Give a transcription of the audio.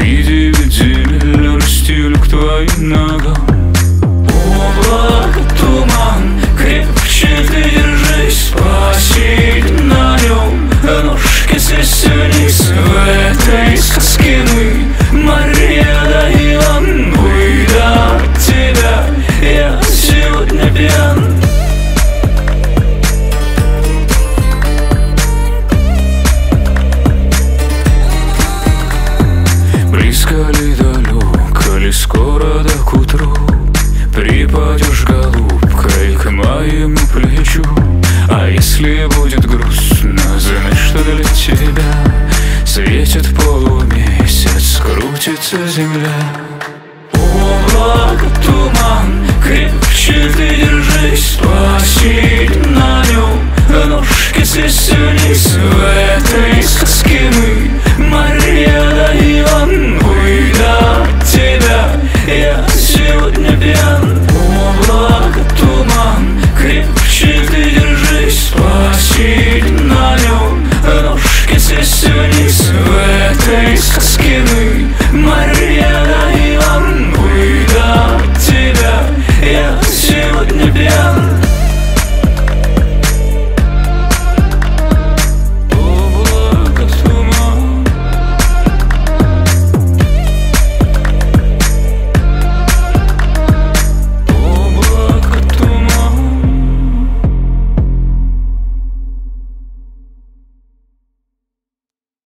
Среди земель расстелю к твоим ногам. Облако, туман, крепче ты держись, посидим на нем, ножки свесим вниз. В этой сказке мы, Мария да Иван, выйдя от тебя, я сегодня пьян. Близко ли, далеко ли, скоро да к утру припадешь, голубкой, к моему плечу. А если будет грустно, знай, что для тебя светит полумесяц.